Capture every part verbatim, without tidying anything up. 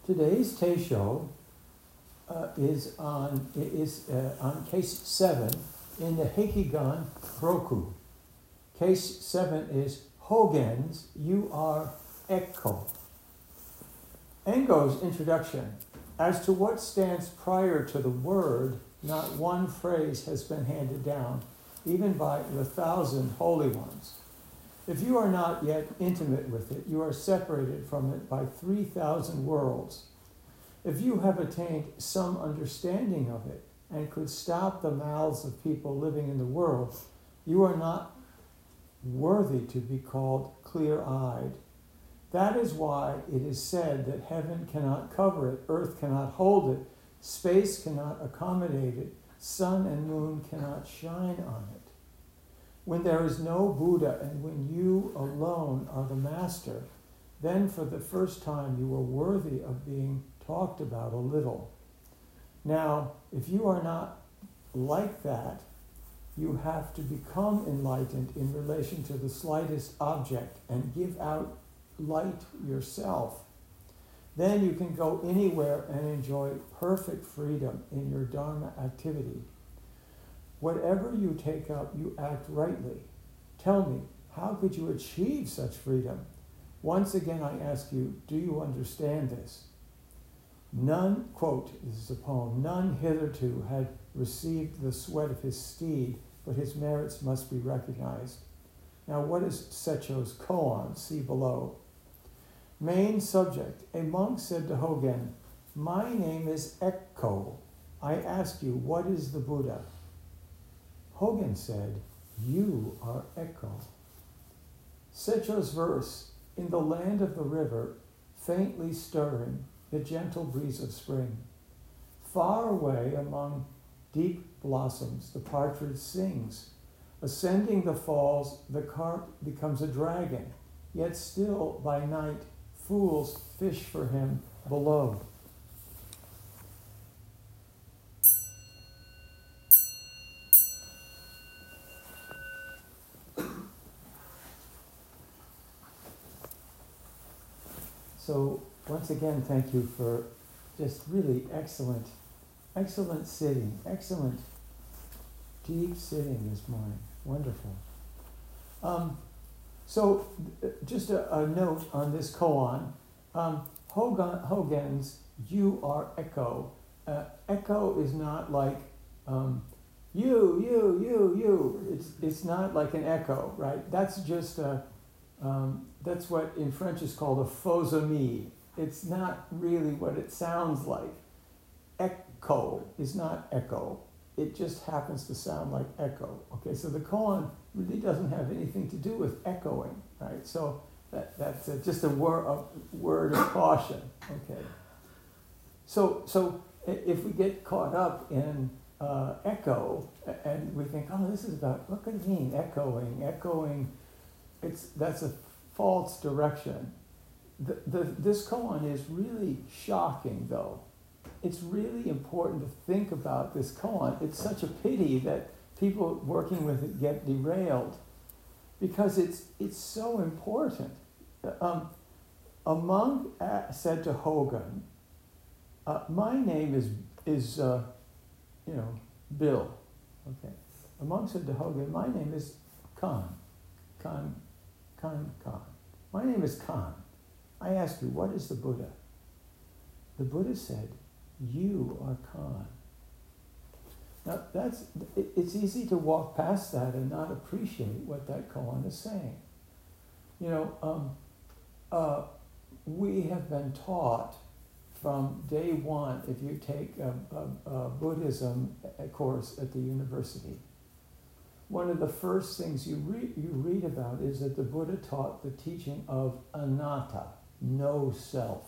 Today's Teisho uh, is on is uh, on case seven in the Heikigan Roku. Case seven is Hogen's You Are Ekko. Engo's introduction. As to what stands prior to the word, not one phrase has been handed down, even by the thousand holy ones. If you are not yet intimate with it, you are separated from it by three thousand worlds. If you have attained some understanding of it and could stop the mouths of people living in the world, you are not worthy to be called clear-eyed. That is why it is said that heaven cannot cover it, earth cannot hold it, space cannot accommodate it, sun and moon cannot shine on it. When there is no Buddha and when you alone are the master, then for the first time you are worthy of being talked about a little. Now, if you are not like that, you have to become enlightened in relation to the slightest object and give out light yourself. Then you can go anywhere and enjoy perfect freedom in your Dharma activity. Whatever you take up, you act rightly. Tell me, how could you achieve such freedom? Once again, I ask you, do you understand this? None, quote, this is a poem, none hitherto had received the sweat of his steed, but his merits must be recognized. Now, what is Secho's koan? See below. Main subject. A monk said to Hogen, my name is Ekko. I ask you, what is the Buddha? Hogen said, you are Ekko. Secho's verse, in the land of the river, faintly stirring, the gentle breeze of spring. Far away among deep blossoms, the partridge sings. Ascending the falls, the carp becomes a dragon, yet still by night fools fish for him below. So once again, thank you for just really excellent, excellent sitting, excellent deep sitting this morning. Wonderful. Um, so just a, a note on this koan. Um, Hogan, Hogen's You Are Ekko. Uh, echo is not like um, you, you, you, you. It's it's not like an echo, right? That's just a, um, that's what in French is called a faux ami. It's not really what it sounds like. Echo is not echo. It just happens to sound like echo. Okay, so the koan really doesn't have anything to do with echoing, right? So that, that's a, just a, wor- a word of caution, okay? So so if we get caught up in uh, echo and we think, oh, this is about, what could it mean, echoing, echoing, it's that's a false direction. The, the, this koan is really shocking, though. It's really important to think about this koan. It's such a pity that people working with it get derailed because it's it's so important. Um, a monk said to Hogan, uh, "My name is is uh, you know Bill." Okay, a monk said to Hogan, "My name is Khan, Khan, Khan, Khan. My name is Khan. I ask you, what is the Buddha?" The Buddha said, you are Khan. Now, that's, it's easy to walk past that and not appreciate what that koan is saying. You know, um, uh, we have been taught from day one, if you take a, a, a Buddhism course at the university, one of the first things you, re- you read about is that the Buddha taught the teaching of anatta, no self.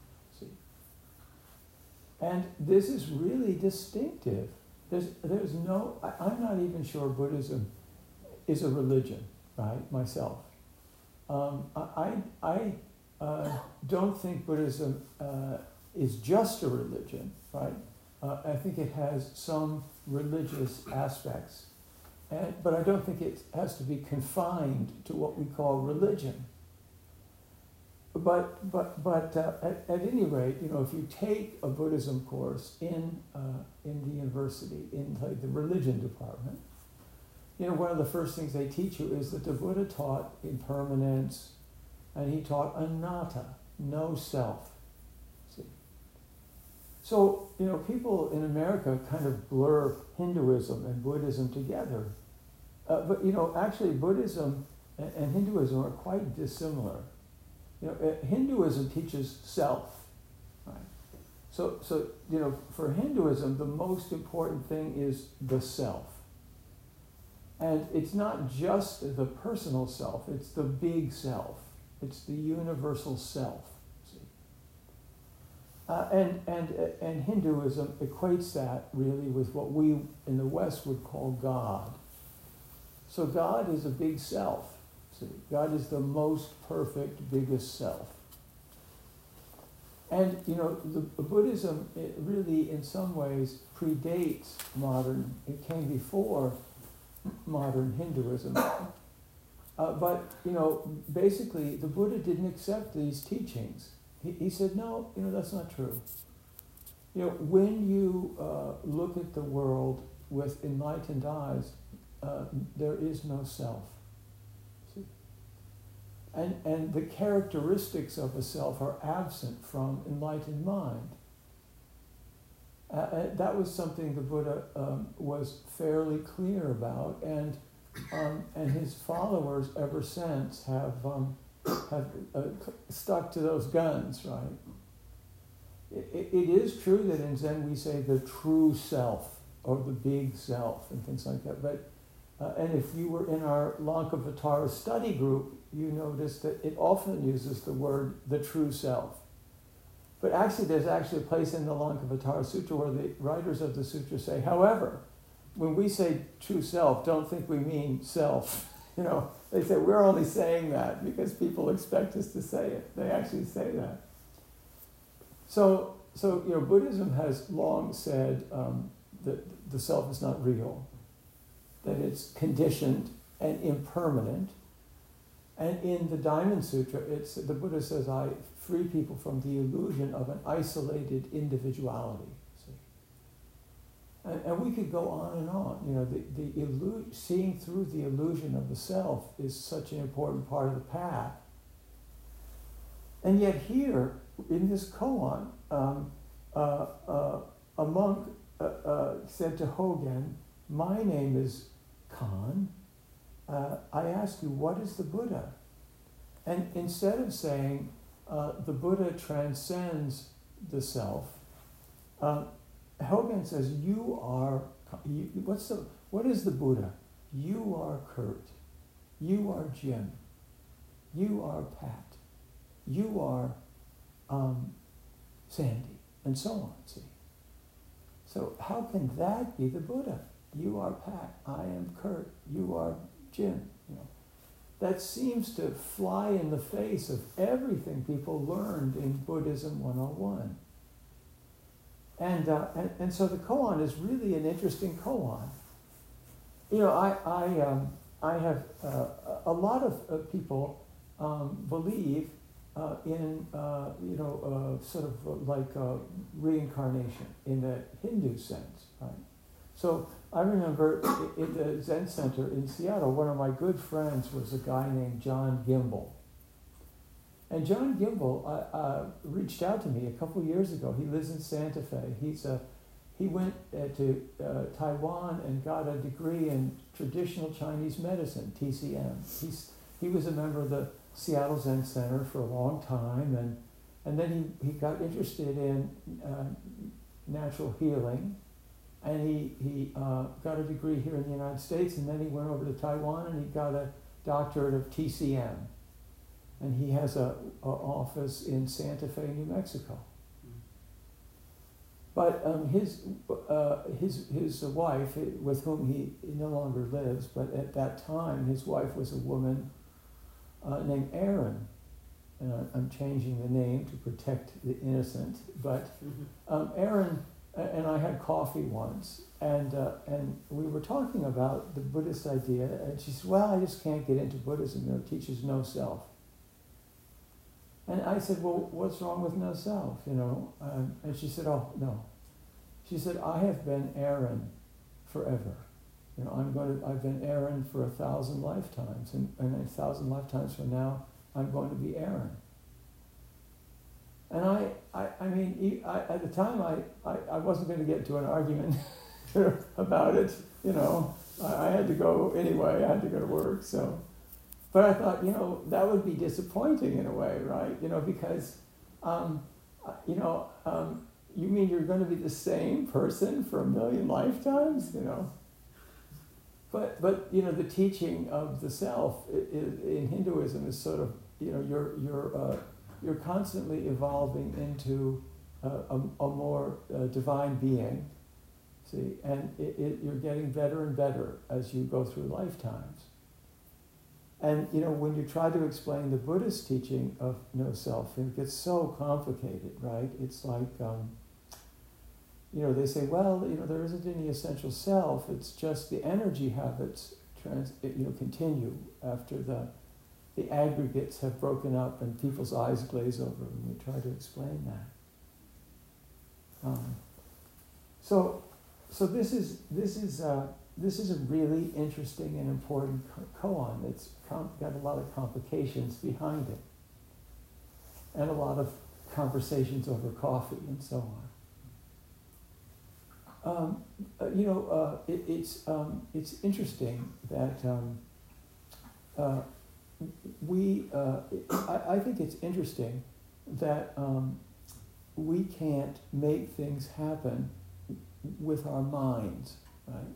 And this is really distinctive. There's, there's no, I, I'm not even sure Buddhism is a religion, right, myself. Um, I, I uh, don't think Buddhism uh, is just a religion, right? Uh, I think it has some religious aspects, and, but I don't think it has to be confined to what we call religion. but but but uh, at, at any rate, you know, if you take a Buddhism course in uh, in the university, in like the religion department, you know, one of the first things they teach you is that the Buddha taught impermanence, and he taught anatta, no self. See, so you know, people in America kind of blur Hinduism and Buddhism together, uh, but you know, actually, Buddhism and, and Hinduism are quite dissimilar. You know, uh, Hinduism teaches self, right? So, so you know, for Hinduism, the most important thing is the self. And it's not just the personal self, it's the big self. It's the universal self, see? Uh, and, and, uh, and Hinduism equates that really with what we in the West would call God. So God is a big self. See, God is the most perfect, biggest self. And, you know, the, the Buddhism, it really, in some ways, predates modern, it came before modern Hinduism. Uh, but, you know, basically, the Buddha didn't accept these teachings. He, he said, no, you know, that's not true. You know, when you uh, look at the world with enlightened eyes, uh, there is no self. And, and the characteristics of a self are absent from enlightened mind. Uh, uh, that was something the Buddha um, was fairly clear about, and um, and his followers ever since have um, have uh, stuck to those guns, right? It, it is true that in Zen we say the true self or the big self and things like that, but uh, and if you were in our Lankavatara study group, you notice that it often uses the word the true self. But actually, there's actually a place in the Lankavatara Sutra where the writers of the sutra say, however, when we say true self, don't think we mean self. You know, they say we're only saying that because people expect us to say it. They actually say that. So, so you know, Buddhism has long said um, that the self is not real, that it's conditioned and impermanent. And in the Diamond Sutra, it's, the Buddha says, I free people from the illusion of an isolated individuality. See? And, and we could go on and on. You know, the, the illu- seeing through the illusion of the self is such an important part of the path. And yet here, in this koan, um, uh, uh, a monk uh, uh, said to Hogen, my name is Khan. Uh, I ask you, what is the Buddha? And instead of saying uh, the Buddha transcends the self, uh, Hogen says, you are, you, what's the, what is the Buddha? You are Kurt. You are Jim. You are Pat. You are um, Sandy, and so on, see? So how can that be the Buddha? You are Pat. I am Kurt. You are Jim, you know, that seems to fly in the face of everything people learned in Buddhism one oh one. And, uh, and and so the koan is really an interesting koan. You know, I I um, I have uh, a lot of uh, people um, believe uh, in uh, you know uh, sort of like uh, reincarnation in the Hindu sense, right? So I remember in the Zen Center in Seattle, one of my good friends was a guy named John Gimble. And John Gimble uh, uh, reached out to me a couple of years ago. He lives in Santa Fe. He's a, he went uh, to uh, Taiwan and got a degree in traditional Chinese medicine, T C M. He's, he was a member of the Seattle Zen Center for a long time, and, and then he, he got interested in uh, natural healing. And he, he uh, got a degree here in the United States, and then he went over to Taiwan and he got a doctorate of T C M. And he has a, a office in Santa Fe, New Mexico. But um, his, uh, his, his wife, with whom he no longer lives, but at that time his wife was a woman uh, named Erin. And I'm changing the name to protect the innocent, but um, Erin and I had coffee once, and uh, and we were talking about the Buddhist idea, and she said, well, I just can't get into Buddhism, you know, it teaches no self. And I said, well, what's wrong with no self, you know? Um, and she said, oh, no. She said, I have been Aaron forever. You know, I'm going to, I've been Aaron for a thousand lifetimes, and, and a thousand lifetimes from now, I'm going to be Aaron. And I, I, I mean, I, at the time, I, I, I wasn't going to get into an argument about it, you know. I, I had to go anyway, I had to go to work, so. But I thought, you know, that would be disappointing in a way, right? You know, because, um, you know, um, you mean you're going to be the same person for a million lifetimes, you know? But, but you know, the teaching of the self in Hinduism is sort of, you know, you're, you're, uh, you're constantly evolving into uh, a, a more uh, divine being, see? And it, it, you're getting better and better as you go through lifetimes. And, you know, when you try to explain the Buddhist teaching of no self, it gets so complicated, right? It's like, um, you know, they say, well, you know, there isn't any essential self. It's just the energy habits, trans, you know, continue after the the aggregates have broken up and people's eyes glaze over when we try to explain that. Um, so, so this is this is. Uh, This is a really interesting and important koan that's com- got a lot of complications behind it, and a lot of conversations over coffee and so on. Um, uh, you know, uh, it, it's um, it's interesting that um, uh, we. Uh, I, I think it's interesting that um, we can't make things happen with our minds, right?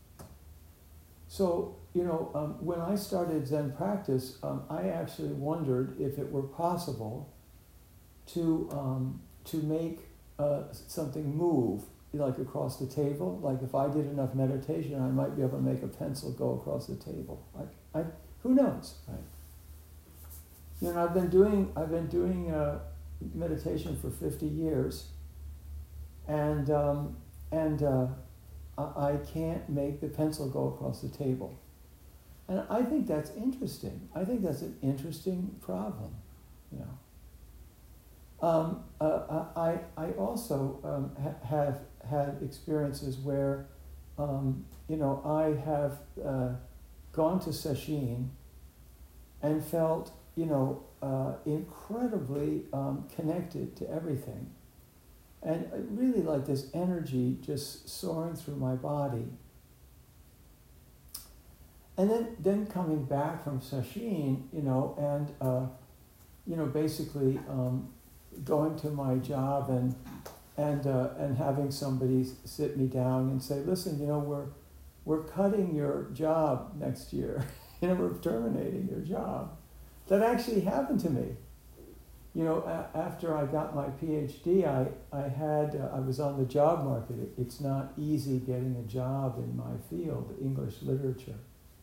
So, you know, um, when I started Zen practice, um, I actually wondered if it were possible to um, to make uh, something move, like across the table. Like if I did enough meditation, I might be able to make a pencil go across the table. I, I, who knows, right? You know, I've been doing I've been doing uh, meditation for fifty years, and um, and. Uh, I can't make the pencil go across the table. And I think that's interesting. I think that's an interesting problem, you know. Um, uh, I, I also um, ha- have had experiences where, um, you know, I have uh, gone to sesshin and felt, you know, uh, incredibly um, connected to everything. And really like this energy just soaring through my body. And then, then coming back from sesshin, you know, and, uh, you know, basically um, going to my job and and uh, and having somebody sit me down and say, listen, you know, we're we're cutting your job next year. You know, we're terminating your job. That actually happened to me. You know, a- after I got my PhD, I, I had, uh, I was on the job market. It, it's not easy getting a job in my field, English literature.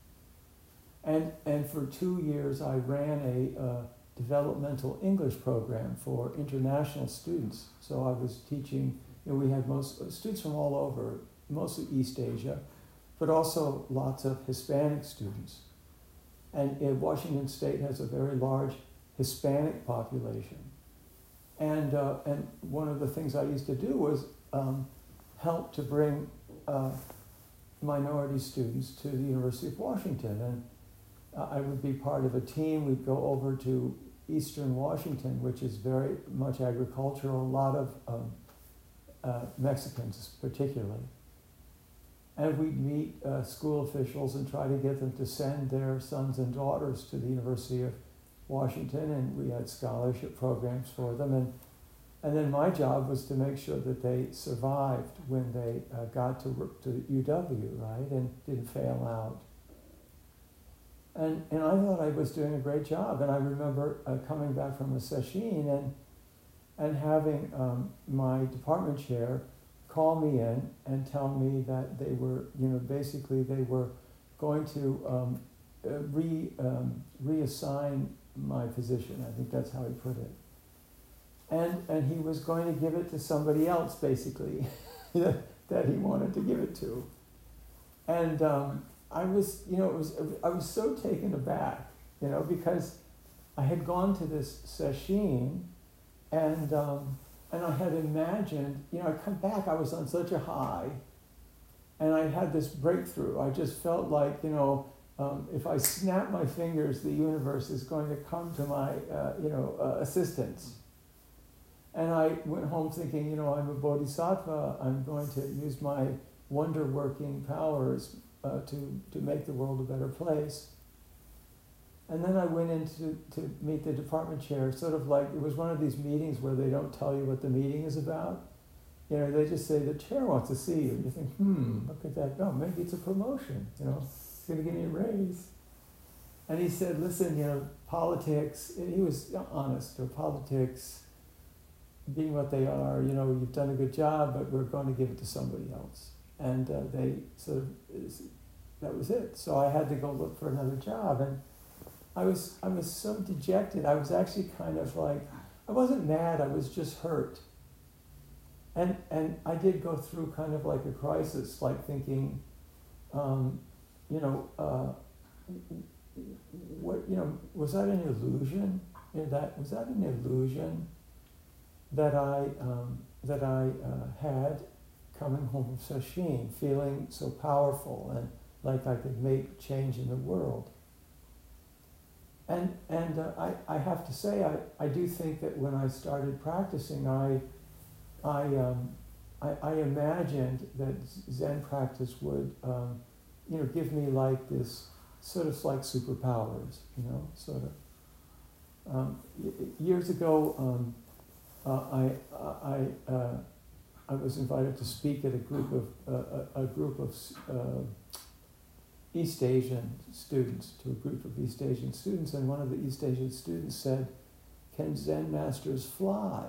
And, and for two years, I ran a uh, developmental English program for international students. So I was teaching, you know, we had most uh, students from all over, mostly East Asia, but also lots of Hispanic students. And uh, Washington State has a very large Hispanic population. And uh, and one of the things I used to do was um, help to bring uh, minority students to the University of Washington. And uh, I would be part of a team. We'd go over to Eastern Washington, which is very much agricultural, a lot of um, uh, Mexicans particularly. And we'd meet uh, school officials and try to get them to send their sons and daughters to the University of Washington, and we had scholarship programs for them, and and then my job was to make sure that they survived when they uh, got to to U W, right, and didn't fail out. And and I thought I was doing a great job, and I remember uh, coming back from a sesshin and and having um, my department chair call me in and tell me that they were, you know, basically they were going to um, uh, re um, reassign my position. I think that's how he put it. And and he was going to give it to somebody else, basically, that he wanted to give it to. And um, I was, you know, it was I was so taken aback, you know, because I had gone to this sesshin, and um, and I had imagined, you know, I come back, I was on such a high, and I had this breakthrough. I just felt like, you know, um, if I snap my fingers, the universe is going to come to my, uh, you know, uh, assistance. And I went home thinking, you know, I'm a bodhisattva. I'm going to use my wonder-working powers uh, to to make the world a better place. And then I went in to, to meet the department chair, sort of like, it was one of these meetings where they don't tell you what the meeting is about. You know, they just say, the chair wants to see you. You think, hmm, look at that. No, maybe it's a promotion, you know. He's going to give me a raise. And he said, listen, you know, politics, and he was honest, you know, politics, being what they are, you know, you've done a good job, but we're going to give it to somebody else. And uh, they sort of, that was it. So I had to go look for another job. And I was I was so dejected. I was actually kind of like, I wasn't mad, I was just hurt. And and I did go through kind of like a crisis, like thinking, um, you know, uh, what you know, was that an illusion? You know, that was that an illusion that I um, that I uh, had coming home from sesshin, feeling so powerful and like I could make change in the world. And and uh, I, I have to say, I, I do think that when I started practicing, I I um, I, I imagined that Zen practice would um, you know give me like this sort of like superpowers, you know, sort of. Um, y- years ago, um, uh, I I uh, I was invited to speak at a group of uh, a, a group of uh, East Asian students, to a group of East Asian students, and one of the East Asian students said, "Can Zen masters fly?"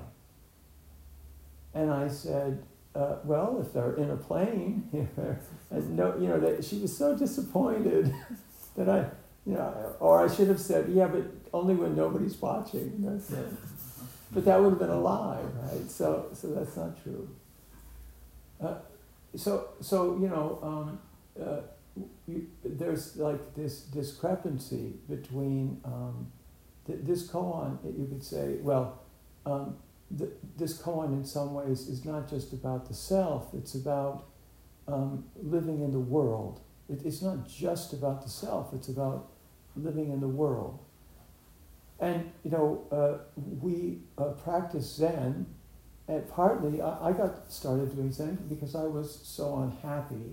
And I said, uh, "Well, if they're in a plane," you know, and no, you know, that she was so disappointed that I, you know, or I should have said, "Yeah, but only when nobody's watching." That's it. But that would have been a lie, right? So, so that's not true. Uh, so, so you know. Um, uh, You, there's like this discrepancy between um, th- this koan, you could say, well, um, th- this koan in some ways is not just about the self, it's about um, living in the world. It, it's not just about the self, it's about living in the world. And, you know, uh, we uh, practice Zen, and partly I, I got started doing Zen because I was so unhappy.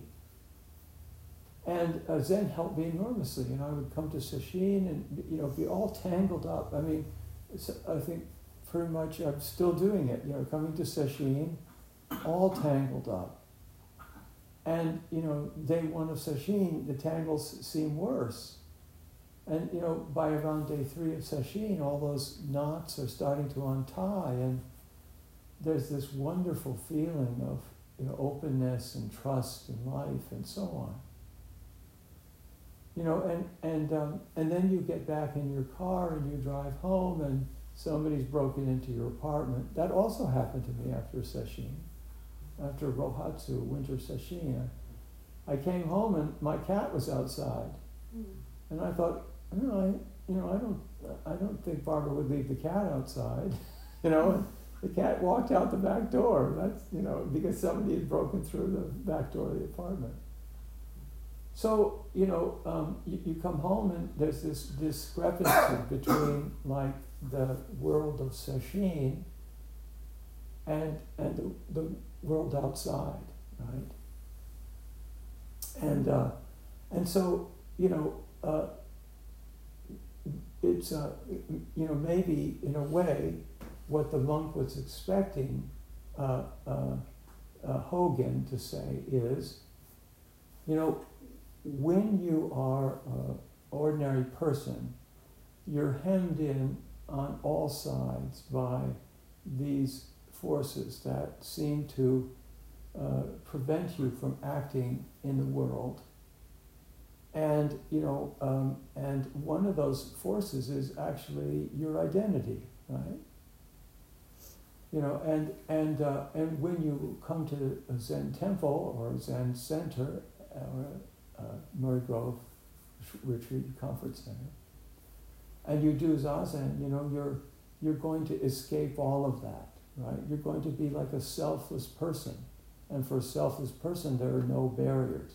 And uh, Zen helped me enormously. You know, I would come to sesshin and, you know, be all tangled up. I mean, it's, I think pretty much I'm still doing it. You know, coming to sesshin, all tangled up. And, you know, day one of sesshin, the tangles seem worse. And, you know, by around day three of sesshin, all those knots are starting to untie. And there's this wonderful feeling of, you know, openness and trust in life and so on. You know, and and um, and then you get back in your car and you drive home and somebody's broken into your apartment. That also happened to me after sesshin, after Rohatsu, winter sesshin. I came home and my cat was outside, mm. and I thought, you know, I you know I don't I don't think Barbara would leave the cat outside, you know. And the cat walked out the back door. That's you know because somebody had broken through the back door of the apartment. So, you know, um, you, you come home and there's this discrepancy between, like, the world of sesshin and and the, the world outside, right? And uh, and so, you know, uh, it's, uh, you know, maybe, in a way, what the monk was expecting uh, uh, uh, Hogen to say is, you know, when you are an ordinary person, you're hemmed in on all sides by these forces that seem to uh, prevent you from acting in the world. And, you know, um, and one of those forces is actually your identity, right? You know, and and uh, and when you come to a Zen temple or a Zen center or Uh, Murray Grove Retreat Conference Center. and you do Zazen, you know, you're, you're going to escape all of that, right? You're going to be like a selfless person. And for a selfless person, there are no barriers.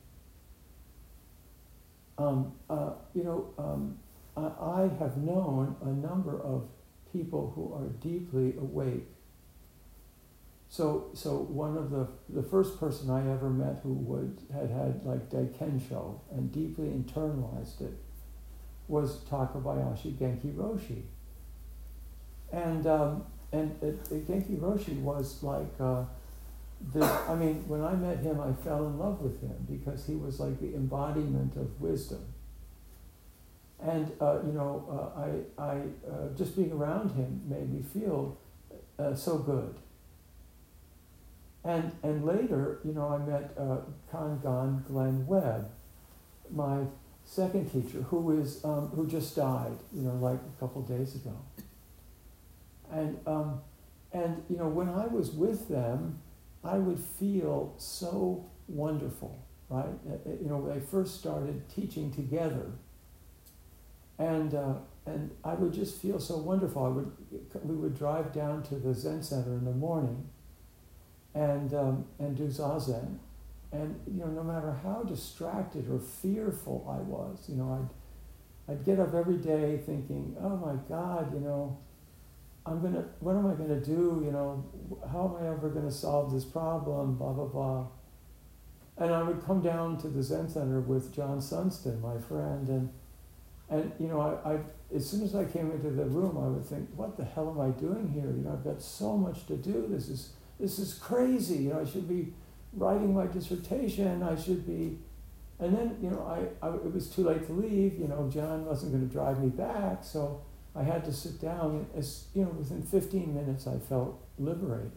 Um, uh, you know, um, I, I have known a number of people who are deeply awake. So, so one of the the first person I ever met who would had had like Daikensho and deeply internalized it was Takabayashi Genki Roshi. And um, and it, it, Genki Roshi was like, uh, the, I mean, when I met him, I fell in love with him because he was like the embodiment of wisdom. And uh, you know, uh, I I uh, just being around him made me feel uh, so good. And and later, you know, I met uh, Kangan Glenn Webb, my second teacher, who is um, who just died, you know, like a couple days ago. And um, and you know, when I was with them, I would feel so wonderful, right? You know, they first started teaching together, and uh, and I would just feel so wonderful. I would we would drive down to the Zen Center in the morning, and um, and do Zazen, and you know, no matter how distracted or fearful I was, you know, I'd I'd get up every day thinking, oh my God, you know, I'm gonna, what am I gonna do? You know, how am I ever gonna solve this problem? Blah blah blah. And I would come down to the Zen Center with John Sunston, my friend, and and you know, I, I as soon as I came into the room, I would think, what the hell am I doing here? You know, I've got so much to do. This is this is crazy. You know, I should be writing my dissertation. I should be, and then you know, I, I it was too late to leave. You know, John wasn't going to drive me back, so I had to sit down. As you know, within fifteen minutes, I felt liberated.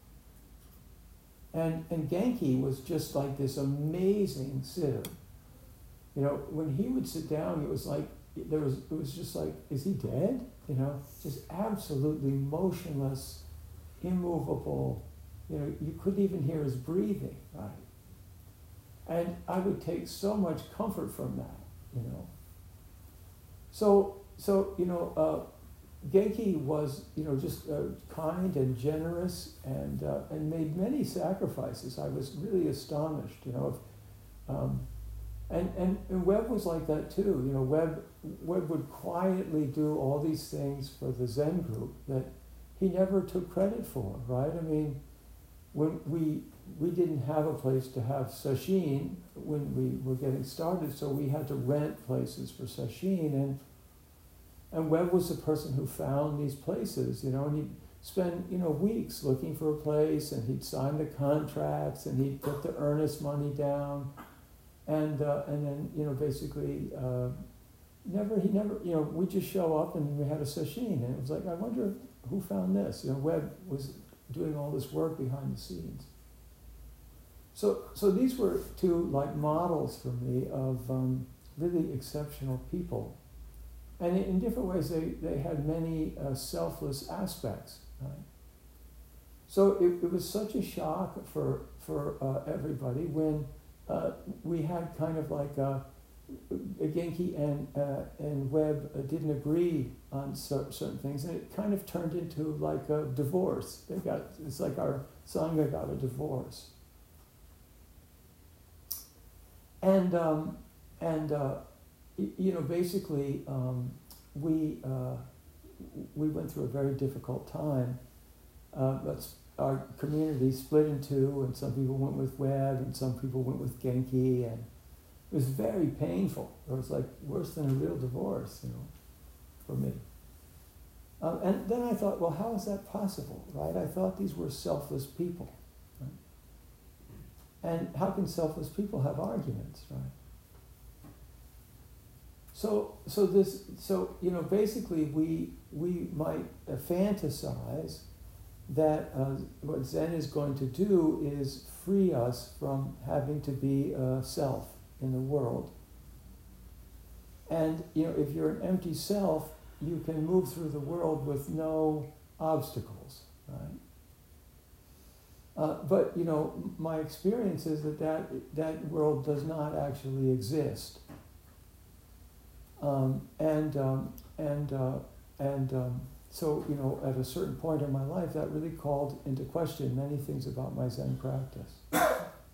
And and Genki was just like this amazing sitter. You know, when he would sit down, it was like there was it was just like, is he dead? You know, just absolutely motionless, immovable. You know, you couldn't even hear his breathing, right? And I would take so much comfort from that, you know. So so you know, uh, Genki was, you know, just uh, kind and generous, and uh, and made many sacrifices. I was really astonished, you know. If, um, and, and and Webb was like that too. You know, Webb Webb would quietly do all these things for the Zen group that he never took credit for, right? I mean, when we we didn't have a place to have sesshin when we were getting started, so we had to rent places for sesshin, and. And Webb was the person who found these places, you know, and he'd spend, you know, weeks looking for a place, and he'd sign the contracts, and he'd put the earnest money down, and uh, and then, you know, basically, uh, never, he never, you know, we'd just show up, and we had a sesshin, and it was like, I wonder who found this. You know, Webb was doing all this work behind the scenes. So, so these were two, like, models for me of um, really exceptional people. And in different ways, they, they had many uh, selfless aspects. Right? So it, it was such a shock for for uh, everybody when uh, we had kind of like a, Genki and uh, and Webb uh, didn't agree on cer- certain things, and it kind of turned into like a divorce. They got it's like our Sangha got a divorce. And um, and. Uh, You know, basically, um, we uh, we went through a very difficult time. Uh, but our community split in two, and some people went with Webb, and some people went with Genki, and it was very painful. It was like worse than a real divorce, you know, for me. Um, and then I thought, well, how is that possible, right? I thought these were selfless people, right? And how can selfless people have arguments, right? So, so this, so you know, basically, we we might uh, fantasize that uh, what Zen is going to do is free us from having to be a self in the world. And you know, if you're an empty self, you can move through the world with no obstacles, right? Uh, but you know, my experience is that that, that world does not actually exist. Um, and um, and uh, and um, so, you know, at a certain point in my life, that really called into question many things about my Zen practice.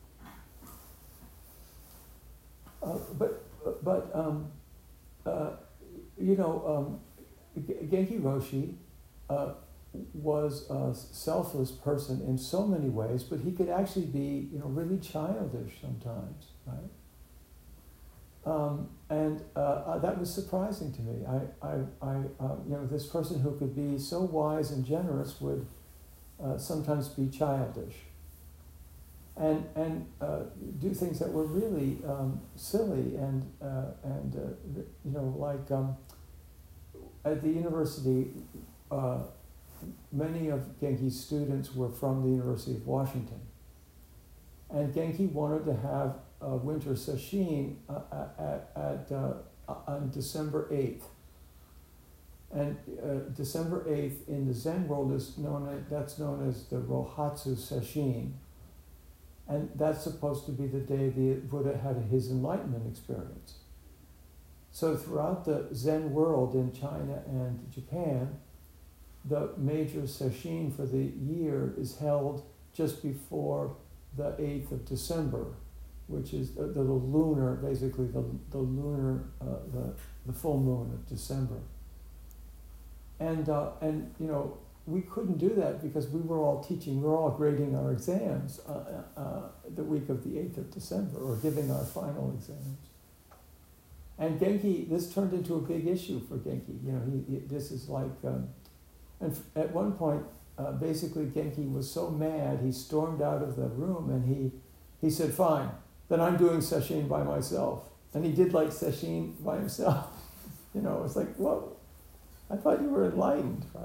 Uh, but but um, uh, you know, um, Genki Roshi uh, was a selfless person in so many ways, but he could actually be, you know, really childish sometimes, right? Um, and uh, uh, that was surprising to me. I, I, I uh, you know, this person who could be so wise and generous would uh, sometimes be childish, and and uh, do things that were really um, silly and uh, and uh, you know, like um, at the university, uh, many of Genki's students were from the University of Washington, and Genki wanted to have a winter sesshin uh, at, at uh, on December eighth. And uh, December eighth in the Zen world is known as, that's known as the Rohatsu Sesshin. And that's supposed to be the day the Buddha had his enlightenment experience. So throughout the Zen world in China and Japan, the major sesshin for the year is held just before the eighth of December, which is the, the lunar, basically the, the lunar, uh, the, the full moon of December. And, uh, and, you know, we couldn't do that because we were all teaching, we were all grading our exams uh, uh, the week of the eighth of December, or giving our final exams. And Genki, this turned into a big issue for Genki. You know, he, he this is like, um, and f- at one point, uh, basically Genki was so mad, he stormed out of the room and he, he said, fine, then I'm doing sesshin by myself. And he did like sesshin by himself. You know, it's like, whoa, I thought you were enlightened, right?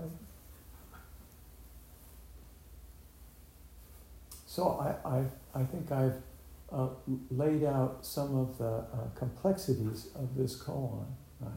So I, I, I think I've uh, laid out some of the uh, complexities of this koan, right?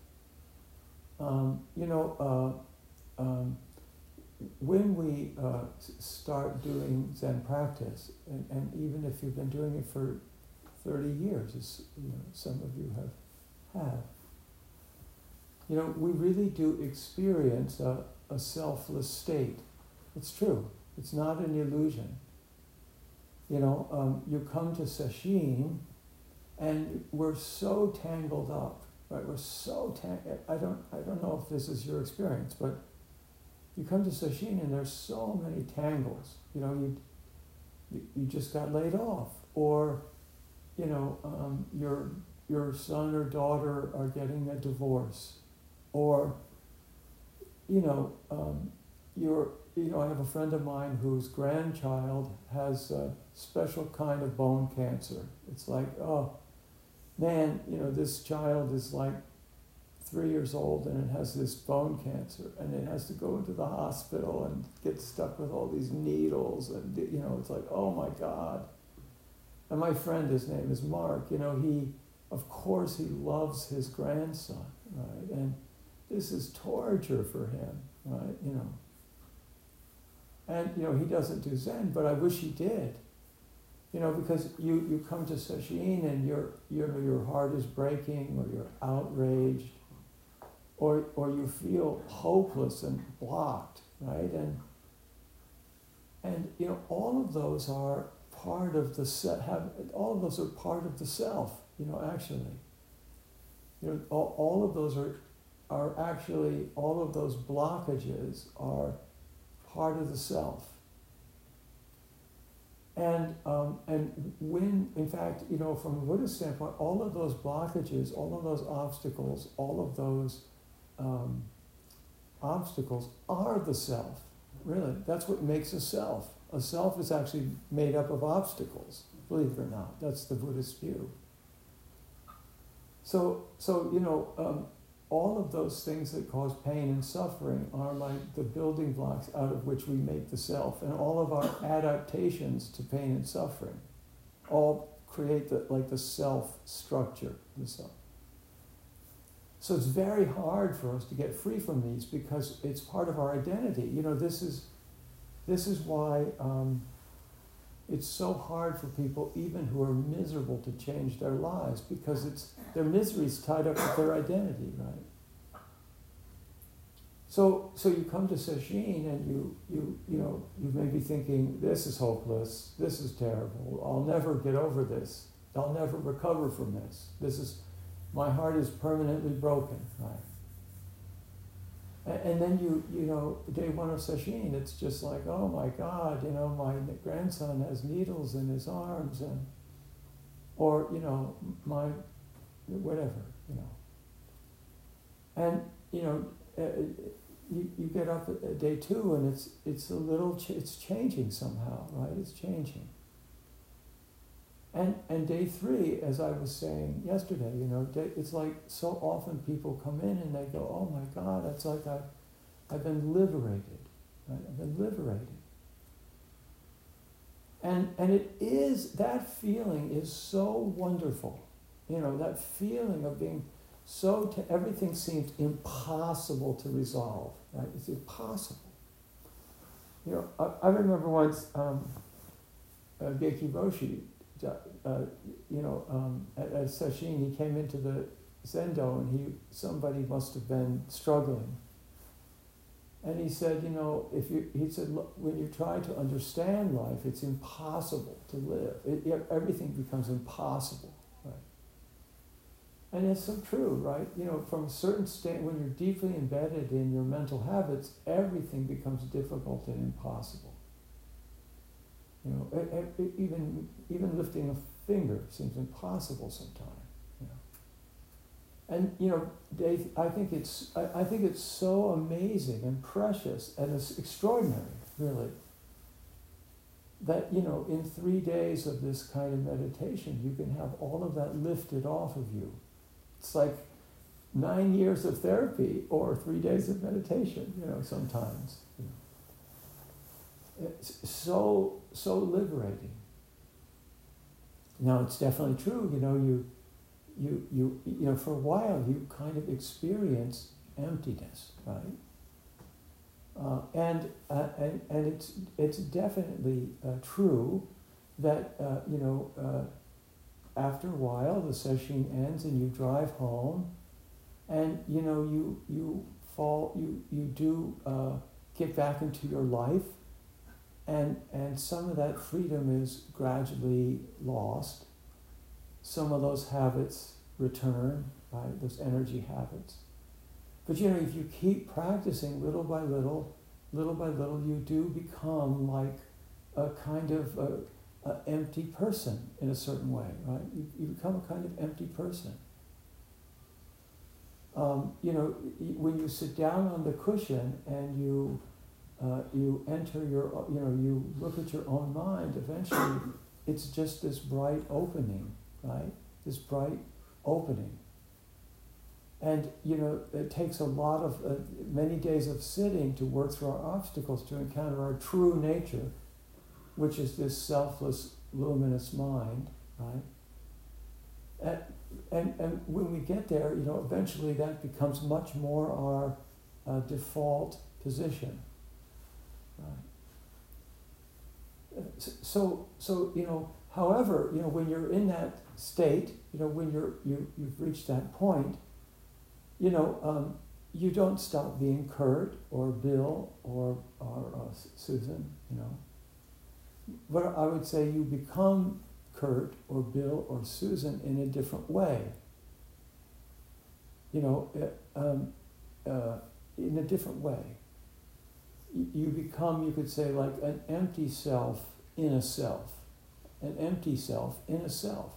Um, you know, uh, um, when we uh, start doing Zen practice, and, and even if you've been doing it for thirty years, as you know, some of you have, have, you know, we really do experience a, a selfless state. It's true. It's not an illusion. You know, um, you come to sesshin, and we're so tangled up, right? We're so tangled. I don't, I don't know if this is your experience, but you come to sesshin and there's so many tangles. You know, you, you, you just got laid off, or, you know, um, your your son or daughter are getting a divorce, or, you know, um, you're. You know, I have a friend of mine whose grandchild has a special kind of bone cancer. It's like, oh, man, you know, this child is like three years old and it has this bone cancer, and it has to go into the hospital and get stuck with all these needles, and, you know, it's like, oh my God. And my friend, his name is Mark, you know, he, of course, he loves his grandson, right? And this is torture for him, right? You know. And, you know, he doesn't do Zen, but I wish he did. You know, because you, you come to sesshin and your you know your heart is breaking, or you're outraged, or or you feel hopeless and blocked, right? And and you know, all of those are part of the se- have all of those are part of the self. You know, actually. You know, all, all of those are are actually all of those blockages are part of the self. And um, and when, in fact, you know, from a Buddhist standpoint, all of those blockages, all of those obstacles, all of those um, obstacles are the self. Really, that's what makes a self. A self is actually made up of obstacles, believe it or not. That's the Buddhist view. So, so you know, um, all of those things that cause pain and suffering are like the building blocks out of which we make the self, and all of our adaptations to pain and suffering all create the, like the self structure, the self. So it's very hard for us to get free from these because it's part of our identity. You know, this is this is why um, it's so hard for people, even who are miserable, to change their lives because it's their misery is tied up with their identity, right? So, so you come to sesshin and you, you, you know, you may be thinking, this is hopeless, this is terrible, I'll never get over this, I'll never recover from this. This is, my heart is permanently broken, right? And then you, you know, day one of sesshin, it's just like, oh my God, you know, my grandson has needles in his arms, and, or, you know, my, whatever, you know. And, you know, uh, you, you get up at day two and it's, it's a little, ch- it's changing somehow, right? It's changing. And, and day three, as I was saying yesterday, you know, day, it's like so often people come in and they go, oh my God, it's like I, I've been liberated, right? I've been liberated. And, and it is, that feeling is so wonderful. You know, that feeling of being so, t- everything seems impossible to resolve, right? It's impossible. You know, I, I remember once, um, uh, Geiki Roshi, Uh, you know, um, at, at sesshin, he came into the zendo and he somebody must have been struggling, and he said, you know, if you, he said, look, when you try to understand life, it's impossible to live. It, it, everything becomes impossible, right? And it's so true, right? You know, from a certain state, when you're deeply embedded in your mental habits, everything becomes difficult and impossible. You know, it, it, even even lifting a finger seems impossible sometimes. You know, and you know, Dave, I think it's I, I think it's so amazing and precious and it's extraordinary, really. That you know, in three days of this kind of meditation, you can have all of that lifted off of you. It's like nine years of therapy or three days of meditation. You know, sometimes. You know. It's so, so liberating. Now, it's definitely true, you know, you, you, you, you know, for a while you kind of experience emptiness, right? Uh, and, uh, and, and it's, it's definitely uh, true that, uh, you know, uh, after a while the sesshin ends and you drive home and, you know, you, you fall, you, you do uh, get back into your life. And, and some of that freedom is gradually lost. Some of those habits return, right? Those energy habits. But you know, if you keep practicing little by little, little by little, you do become like a kind of a, a empty person in a certain way, right? You, you become a kind of empty person. Um, you know, when you sit down on the cushion and you Uh, you enter your, you know, you look at your own mind, eventually it's just this bright opening, right? This bright opening. And, you know, it takes a lot of, uh, many days of sitting to work through our obstacles, to encounter our true nature, which is this selfless, luminous mind, right? And, and, and when we get there, you know, eventually that becomes much more our uh, default position. Right. So, so you know. However, you know, when you're in that state, you know, when you're you you've reached that point, you know, um, you don't stop being Kurt or Bill or or uh, Susan, you know. But I would say you become Kurt or Bill or Susan in a different way. You know, um, uh, in a different way. You become, you could say, like an empty self in a self. An empty self in a self.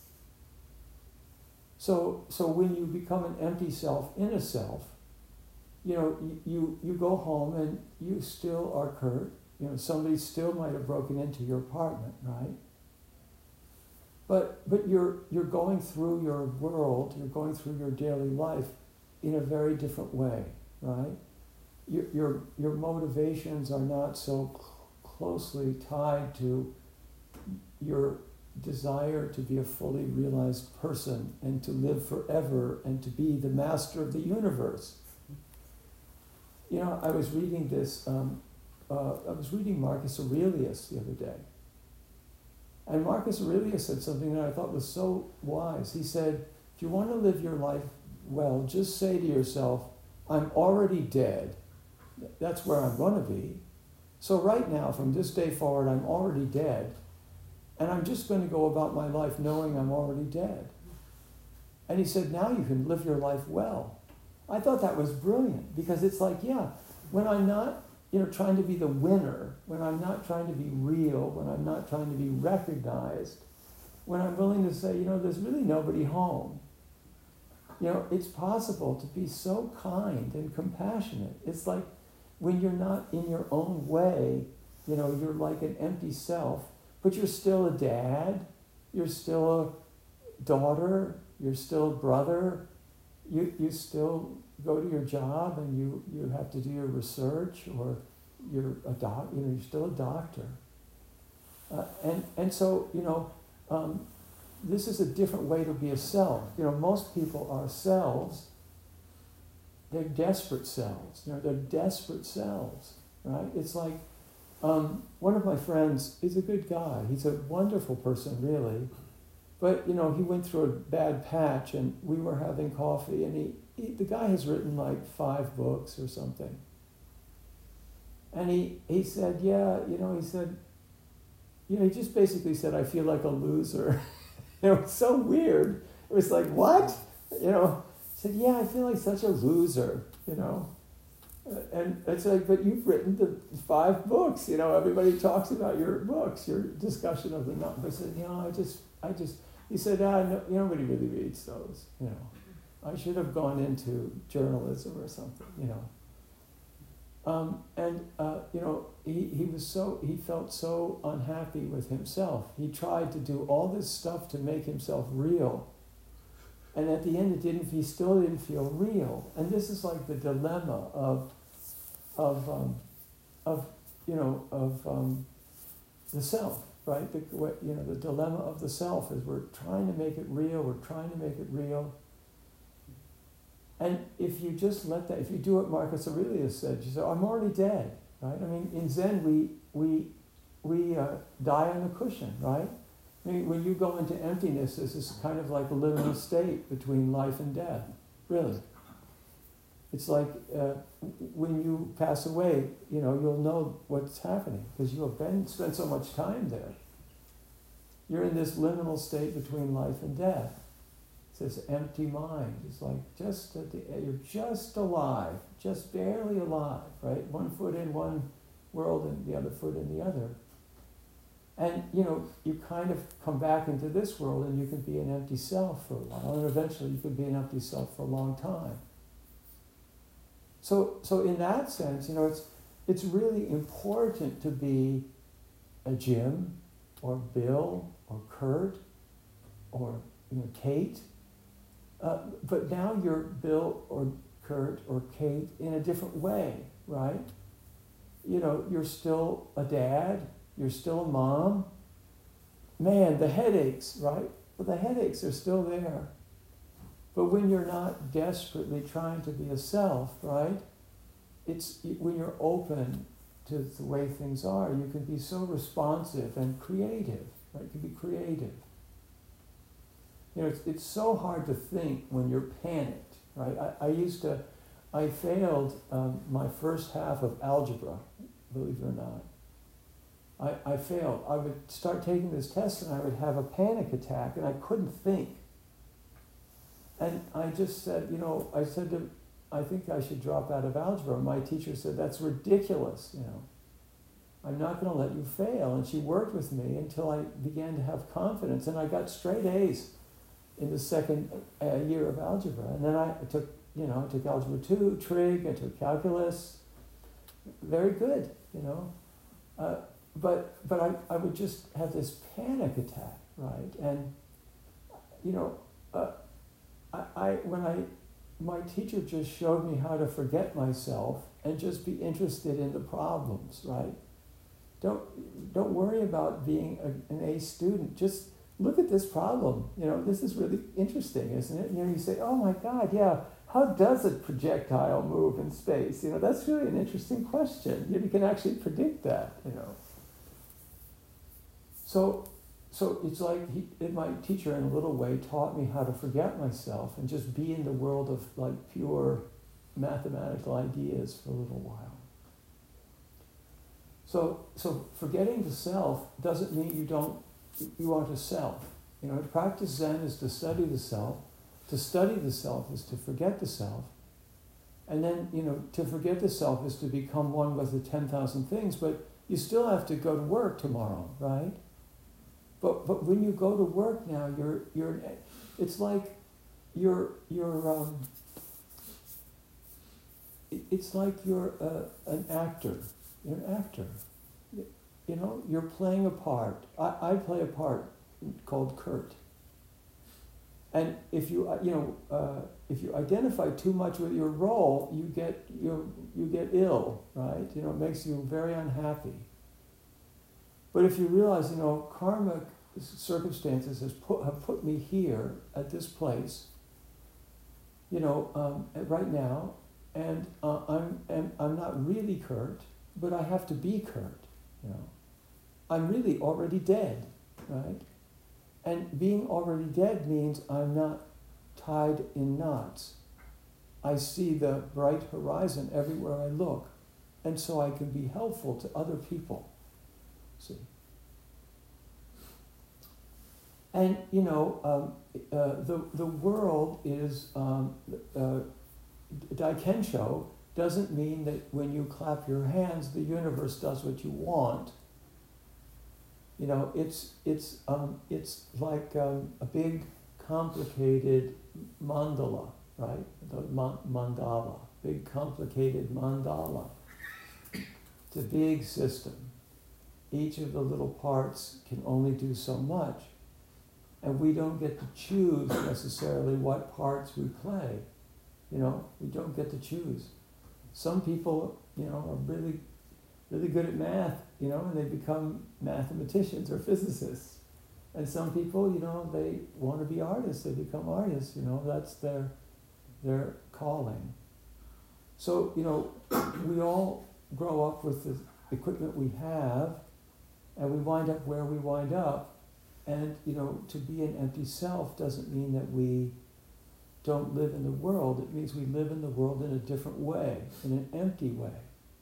So so when you become an empty self in a self, you know, you, you, you go home and you still are Kurt. You know, somebody still might have broken into your apartment, right? But but you're you're going through your world, you're going through your daily life in a very different way, right? Your, your your motivations are not so cl- closely tied to your desire to be a fully realized person and to live forever and to be the master of the universe. You know, I was reading this, um, uh, I was reading Marcus Aurelius the other day. And Marcus Aurelius said something that I thought was so wise. He said, if you want to live your life well, just say to yourself, I'm already dead. That's where I'm going to be. So right now, from this day forward, I'm already dead. And I'm just going to go about my life knowing I'm already dead. And he said, now you can live your life well. I thought that was brilliant, because it's like, yeah, when I'm not, you know, trying to be the winner, when I'm not trying to be real, when I'm not trying to be recognized, when I'm willing to say, you know, there's really nobody home. You know, it's possible to be so kind and compassionate. It's like when you're not in your own way, you know, you're like an empty self, but you're still a dad, you're still a daughter, you're still a brother, you you still go to your job and you, you have to do your research, or you're a doc, you know, you're still a doctor. Uh, and, and so, you know, um, this is a different way to be a self. You know, most people are selves. They're desperate selves. You know, they're desperate selves, right? It's like, um, one of my friends is a good guy. He's a wonderful person, really. But, you know, he went through a bad patch, and we were having coffee, and he, he the guy has written like five books or something. And he, he said, yeah, you know, he said, you know, he just basically said, I feel like a loser. You know, it's so weird. It was like, what? You know, he said, yeah, I feel like such a loser, you know. And it's like, but you've written the five books, you know, everybody talks about your books, your discussion of them. I said, you know, I just, I just, he said, ah, no, nobody really reads those, you know. I should have gone into journalism or something, you know. Um, and, uh, you know, he, he was so, he felt so unhappy with himself. He tried to do all this stuff to make himself real. And at the end, it didn't, he still didn't feel real. And this is like the dilemma of, of, um, of you know, of um, the self, right? The, what, you know, the dilemma of the self is we're trying to make it real, we're trying to make it real. And if you just let that, if you do what Marcus Aurelius said, you say, I'm already dead, right? I mean, in Zen, we we we uh, die on the cushion, right? I mean, when you go into emptiness, this is kind of like a liminal state between life and death, really. It's like uh, when you pass away, you know, you'll know what's happening because you have been spent so much time there. You're in this liminal state between life and death. It's this empty mind. It's like just at the, you're just alive, just barely alive, right? One foot in one world and the other foot in the other. And, you know, you kind of come back into this world and you can be an empty self for a while, and eventually you can be an empty self for a long time. So, so in that sense, you know, it's it's really important to be a Jim or Bill or Kurt or, you know, Kate. Uh, but now you're Bill or Kurt or Kate in a different way, right? You know, you're still a dad, you're still a mom. Man, the headaches, right? Well, the headaches are still there. But when you're not desperately trying to be a self, right? It's when you're open to the way things are, you can be so responsive and creative, right? You can be creative. You know, it's, it's so hard to think when you're panicked, right? I, I used to, I failed um, my first half of algebra, believe it or not. I, I failed. I would start taking this test and I would have a panic attack and I couldn't think. And I just said, you know, I said to, I think I should drop out of algebra. My teacher said, that's ridiculous, you know. I'm not going to let you fail. And she worked with me until I began to have confidence. And I got straight A's in the second uh, year of algebra. And then I took, you know, I took algebra two, trig, I took calculus. Very good, you know. Uh, but but I, I would just have this panic attack, right? And, you know, uh, I, I when I, my teacher just showed me how to forget myself and just be interested in the problems, right? Don't, don't worry about being a, an A student. Just look at this problem. You know, this is really interesting, isn't it? You know, you say, oh my God, yeah, how does a projectile move in space? You know, that's really an interesting question. You, know, you can actually predict that, you know. So, so it's like he, it, my teacher in a little way taught me how to forget myself and just be in the world of like pure mathematical ideas for a little while. So, so forgetting the self doesn't mean you don't, you aren't a self. You know, to practice Zen is to study the self. To study the self is to forget the self. And then, you know, to forget the self is to become one with the ten thousand things, but you still have to go to work tomorrow, right? But but when you go to work now, you're you're it's like you're you're um it's like you're a, an actor. You're an actor. You know, you're playing a part. I, I play a part called Kurt. And if you you know uh, if you identify too much with your role, you get you you get ill, right? You know, it makes you very unhappy. But if you realize, you know, karmic circumstances has put have put me here at this place, you know, um, right now, and uh, I'm and I'm not really Kurt, but I have to be Kurt. You know, I'm really already dead, right? And being already dead means I'm not tied in knots. I see the bright horizon everywhere I look, and so I can be helpful to other people. See? And, you know, um, uh, the, the world is, um, uh, Daikensho doesn't mean that when you clap your hands, the universe does what you want. You know, it's it's um, it's like um, a big, complicated mandala, right? The ma- mandala, big, complicated mandala. It's a big system. Each of the little parts can only do so much, and we don't get to choose necessarily what parts we play. You know, we don't get to choose. Some people, you know, are really, really good at math, you know, and they become mathematicians or physicists. And some people, you know, they want to be artists, they become artists, you know, that's their their calling. So, you know, we all grow up with the equipment we have, and we wind up where we wind up. And, you know, to be an empty self doesn't mean that we don't live in the world. It means we live in the world in a different way, in an empty way.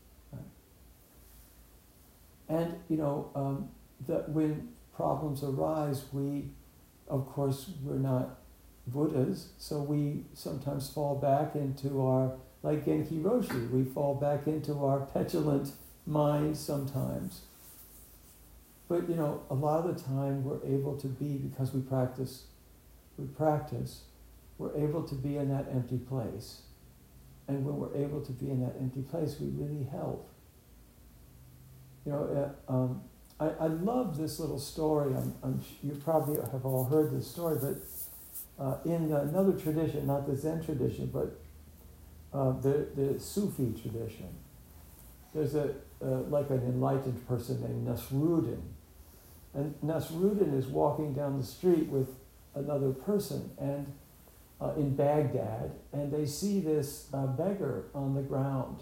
And, you know, um, that when problems arise, we, of course, we're not Buddhas, so we sometimes fall back into our, like Genki Roshi, we fall back into our petulant mind sometimes. But, you know, a lot of the time we're able to be, because we practice, we practice, we're able to be in that empty place. And when we're able to be in that empty place, we really help. You know, uh, um, I, I love this little story. I'm, I'm, you probably have all heard this story, but uh, in another tradition, not the Zen tradition, but uh, the, the Sufi tradition, there's a uh, like an enlightened person named Nasruddin. And Nasruddin is walking down the street with another person and uh, in Baghdad, and they see this uh, beggar on the ground.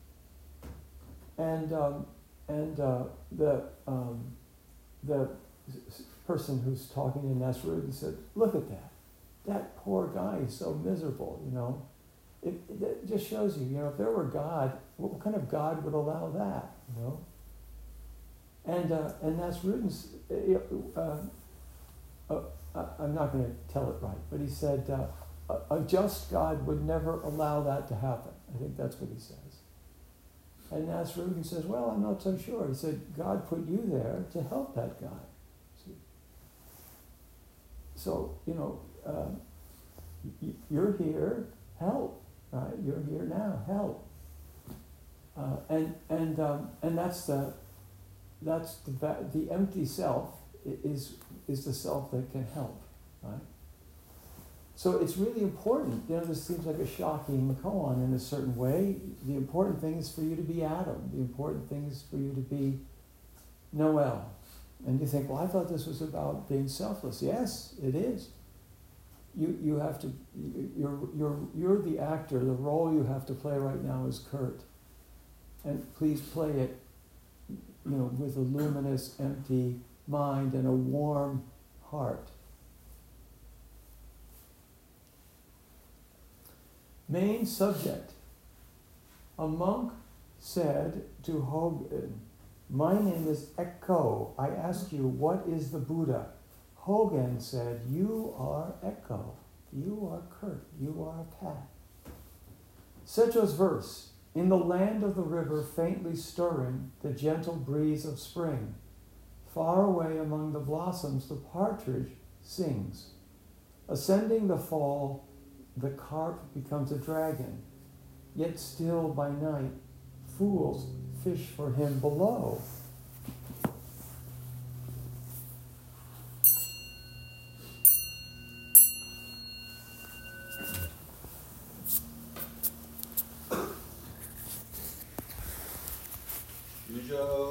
And um, And uh, the um, the person who's talking to Nasruddin said, "Look at that! That poor guy is so miserable. You know, it, it just shows you. You know, if there were God, what kind of God would allow that? You know." And uh, and Nasruddin's, uh, uh, uh, I'm not going to tell it right, but he said, uh, "A, a just God would never allow that to happen." I think that's what he says. And Nasruddin says, well, I'm not so sure. He said, God put you there to help that guy. See? So, you know, uh, y- you're here, help, right? You're here now, help. Uh, and and um, and that's the that's the the empty self is is the self that can help, right? So it's really important. You know, this seems like a shocking koan in a certain way. The important thing is for you to be Adam. The important thing is for you to be Noel. And you think, well, I thought this was about being selfless. Yes, it is. You you have to. You're you're you're the actor. The role you have to play right now is Kurt. And please play it, you know, with a luminous, empty, mind and a warm heart. Main subject. A monk said to Hogen, "My name is Echo. I ask you, what is the Buddha?" Hogen said, "You are Echo. You are Kurt. You are a cat." Secho's verse. In the land of the river faintly stirring, the gentle breeze of spring, far away among the blossoms the partridge sings. Ascending the fall, the carp becomes a dragon, yet still by night fools fish for him below. Shujo.